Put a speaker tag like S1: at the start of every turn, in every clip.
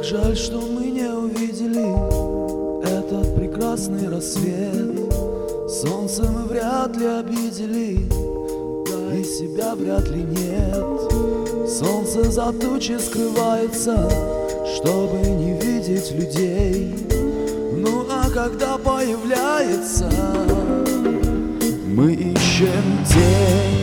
S1: жаль, что мы не увидели этот прекрасный рассвет. Солнце мы вряд ли обидели, и себя вряд ли нет. Солнце за тучи скрывается, чтобы не видеть людей. Ну а когда появляется, мы ищем тень.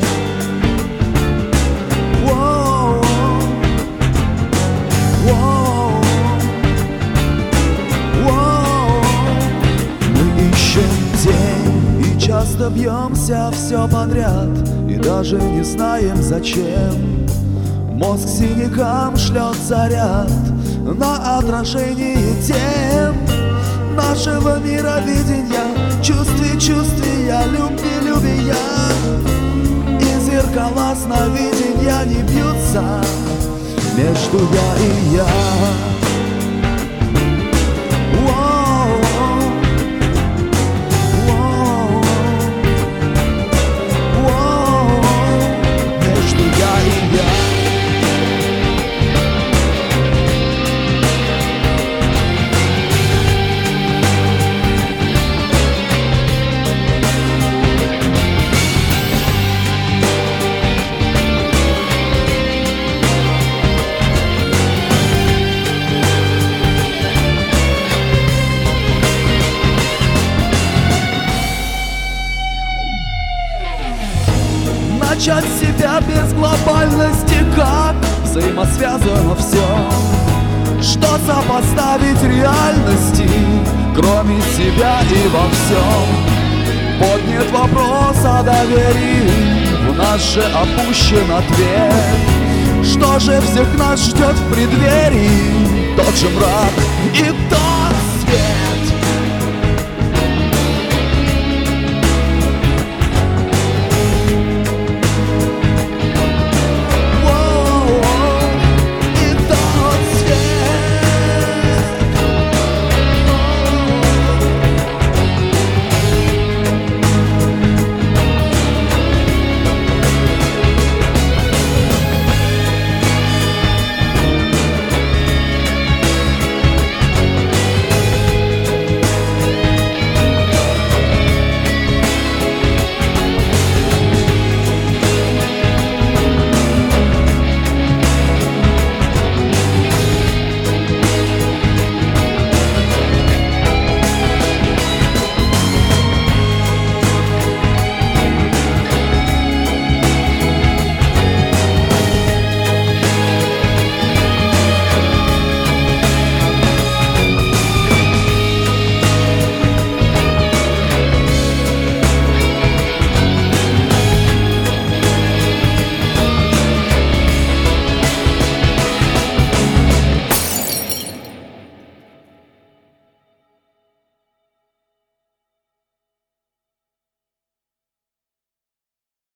S1: Часто бьемся все подряд и даже не знаем зачем. Мозг синякам шлет заряд на отражение тем нашего мировидения, чувствия, любия. И зеркала сновидения не бьются между я и я. Начать себя без глобальности, как взаимосвязано все, что сопоставить реальности, кроме себя и во всем. Поднят вопрос о доверии, в нас же опущен ответ. Что же всех нас ждет в преддверии? Тот же мрак и тот свет.